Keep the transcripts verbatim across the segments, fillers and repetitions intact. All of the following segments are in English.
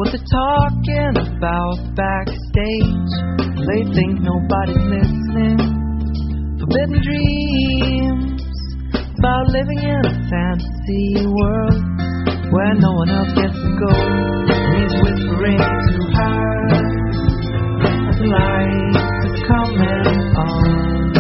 what they're talking about backstage. They think nobody's listening. Forbidden dreams about living in a fantasy world where no one else gets to go. And he's whispering to her as the light is coming on,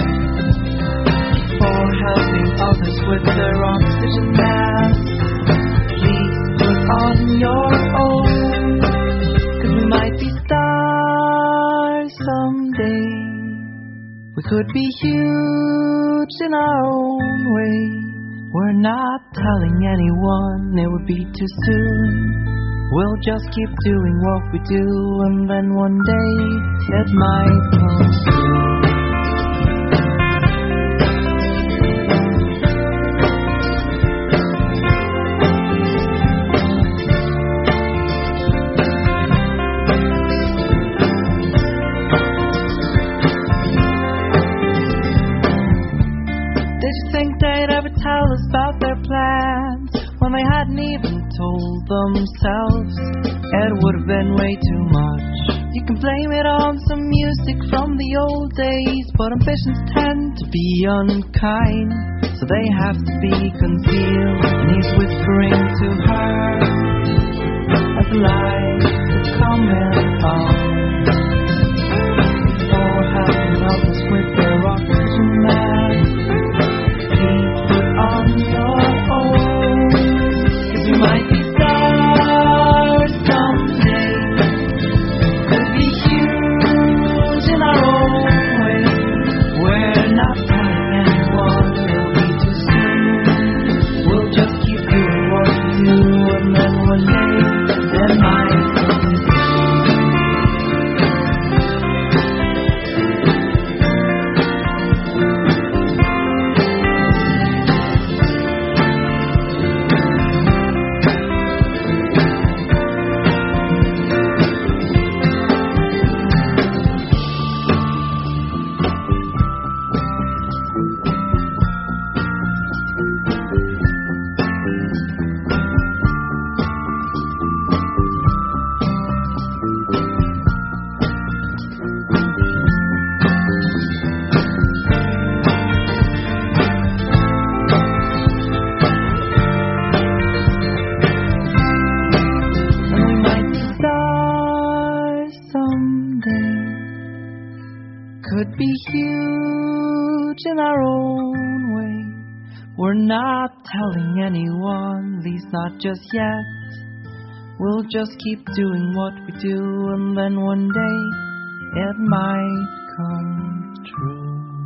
for helping others with their oxygen mask. Please put on your own, 'cause we might be stars someday. We could be huge in our own way. We're not telling anyone, it would be too soon. We'll just keep doing what we do, and then one day it might come soon. Did you think they'd ever tell us about their plans when they hadn't even told themselves? It would have been way too much. You can blame it on some music from the old days, but ambitions tend to be unkind, so they have to be concealed. And he's whispering to her as the light is coming on, for helping others with their oxygen mask. On your own, 'cause we might be stars someday. Could be huge in our own way. We're not telling anyone, it'll be too soon. We'll just keep doing what we do, and then one day there might come could be huge in our own way. We're not telling anyone, at least not just yet. We'll just keep doing what we do, and then one day it might come true.